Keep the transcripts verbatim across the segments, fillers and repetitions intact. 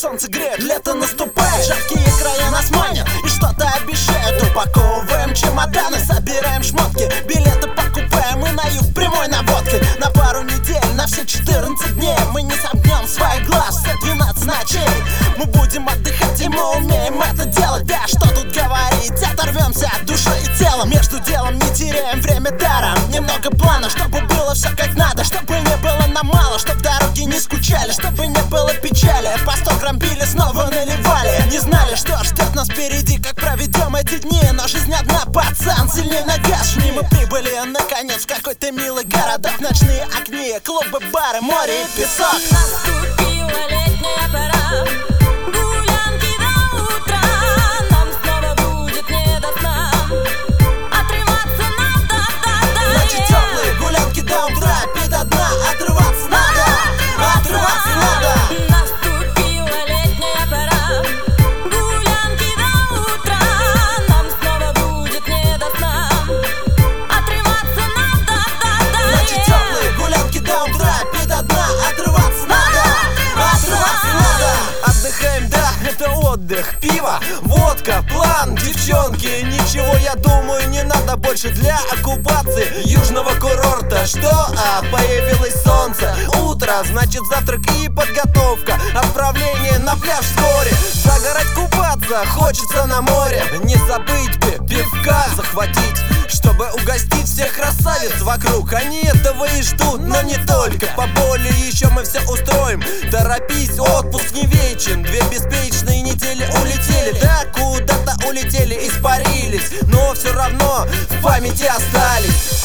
солнце греет, лето наступает. Жаркие края нас манят и что-то обещают. Упаковываем чемоданы, собираем шмотки, билеты покупаем и на юг прямой наводкой. На пару недель, на все четырнадцать дней мы не сомкнем своих глаз все двенадцать ночей. Мы будем отдыхать и мы умеем это делать. Да что тут говорить, оторвемся от души и тела. Между делом не теряем время даром. Немного плана, чтобы было все как надо, чтобы не было нам мало, чтобы дороги не скучали, чтобы не было печали. По сто грамм пили, снова наливали. Не знали, что ждет нас впереди, как проведем эти дни. Но жизнь одна, пацан, сильней на газ жми. Мы прибыли, наконец, в какой-то милый городок. Ночные огни, клубы, бары, море и песок. Наступила летняя пора, гулянки до утра. Нам снова будет не до сна, отрываться надо, да-да. Значит, теплые гулянки до утра, пить до дна, отрываться надо, отрываться надо. Наступила летняя пора, гулянки до утра. Нам снова будет не до сна, отрываться надо, да-да. Значит, теплые гулянки до утра, пить до дна, отрываться надо, отрываться надо. Отдыхаем, да, это отдых, пиво, водка, план, девчонки. Ничего, я думаю, не надо больше для оккупации южного курорта. Что? А, появилось солнце, утро, значит завтрак и подготовка. Отправление на пляж вскоре. Загорать, купаться, хочется на море. Не забыть бы пивка захватить, чтобы угостить всех красавиц вокруг. Они этого и ждут, но не только. По боли еще мы все устроим. Торопись, отпуск не вечен. Две беспечные недели улетели, да, куда-то улетели, испарились, но все равно в памяти остались.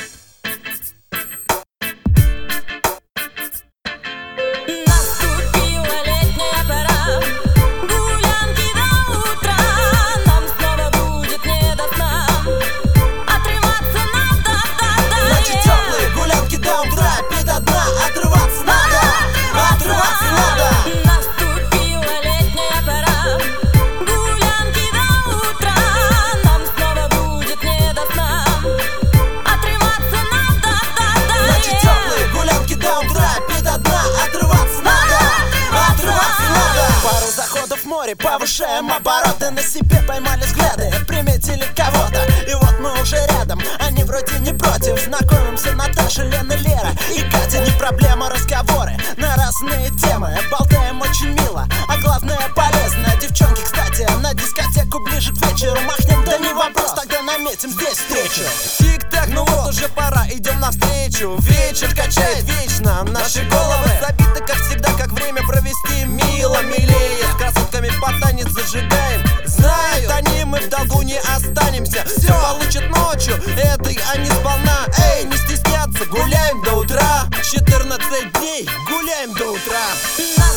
Наступила летняя пора, гулянки до утра. Нам снова будет не до сна, отрываться надо, да-да. Значит, теплые гулянки до утра, пить до дна, отрываться надо, отрываться надо. Наступила летняя пора, гулянки до утра. Нам снова будет не до сна, отрываться надо, да-да. Значит, теплые гулянки до утра, пить до дна, отрываться надо, отрываться надо. Пару заходов в море, повышаем обороты. На себе поймали взгляды, приметили кого-то. И вот мы уже рядом, они вроде не против. Знакомимся, Наташа, Лена, Лера и Катя. Не проблема, разговоры на разные темы. Болтаем очень мило, а главное полезно. Девчонки, кстати, на дискотеку ближе к вечеру махнем, да не вопрос, тогда наметим здесь встречу. Тик-так, ну вот уже пора, идем навстречу. Вечер качает вечно, наши головы забиты, как всегда, как время провести мило, милее. С красотками по танец зажигаем. Знают они, мы в долгу не останемся. Все получат ночью, этой они сполна. Эй, не стесняться, гуляем до утра. четырнадцать дней, гуляем до утра.